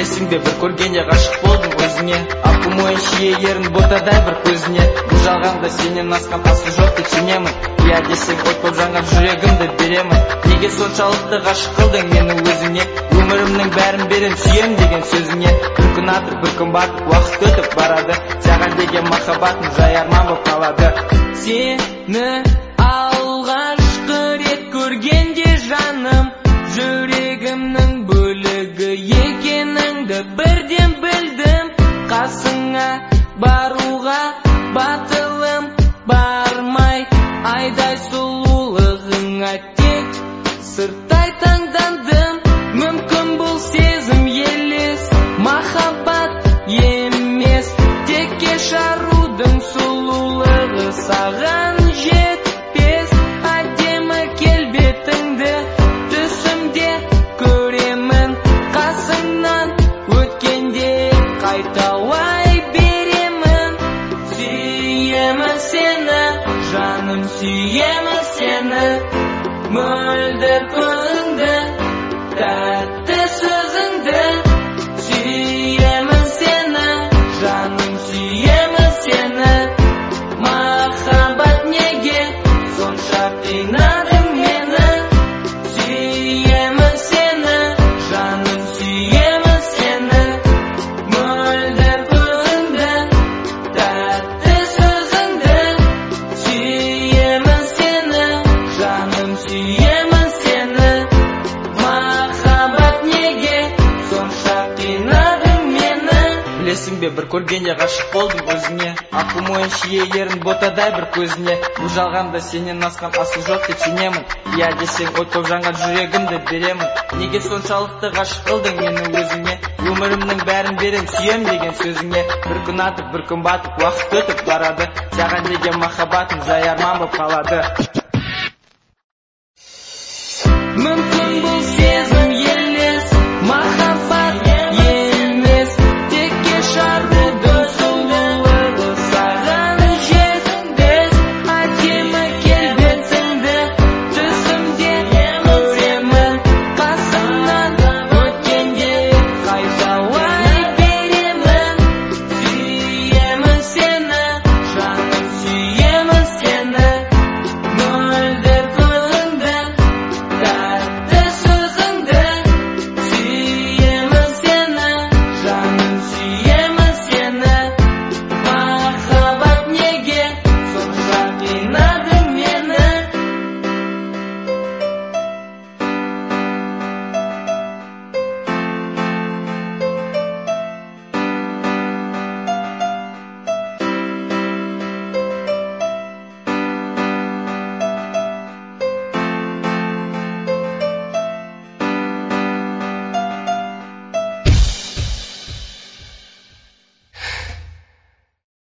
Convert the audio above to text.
Білесің бе, бір көргенде ғашық болдым өзіңе. Аққу мойын шие ерін ботадай бір көзіне. Бұл жалғанда сенен асқан асыл жоқ деп сенемін. Я десең от боп жанған жүрегімді беремін. Неге соншалықты ғашық қылдың мені өзіңе? Өмірімнің бәрін берем сүйем деген сөзіңе. Бір күн атып, бір күн батып, уақыт өтіп барады. Саған деген махаббатым жай арман болып қалады. Сені алғашқы рет көргенде жаным, жүрегімнің бөлігі екеніңді бірден білдім. Қасыңа баруға батылым бармай, айдай сұлулығыңа тек сырттай таңдандым. Мүмкін бұл сезім елес, махаббат емес, тек кеш арудың сұлулығы саған жетпес. Әдемі келбетіңді түсімде көремін, қасыңнан өткенде қайталай беремін. Сүйемін сені, жаным, сүйемін сені, мөлдір көңіліңді, тәтті сөзіңді. Сүйемін сені, жаным, сүйемін сені, махаббат неге сонша қинадың мені? Сүйемін сені, жаным, сүйемін сені, мөлдір көңіліңді, тәтті сөзіңді. Сүйемін сені, жаным, сүйемін сені, махаббат неге сонша қинадың мені? Білесің бе, бір көргенде ғашық болдым өзіңе. Аққу мойын шие ерін ботадай бір көзіне. Бұл жалғанда сенен асқан асыл жоқ деп сенемін. Я десең от боп жанған жүрегімді беремін. Неге соншалықты ғашық қылдың мені өзіңе? Өмірімнің бәрін берем сүйем деген сөзіңе. Бір күн атып, бір күн батып, уақыт өтіп барады. Саған деген махаббатым жай арман болып қалады.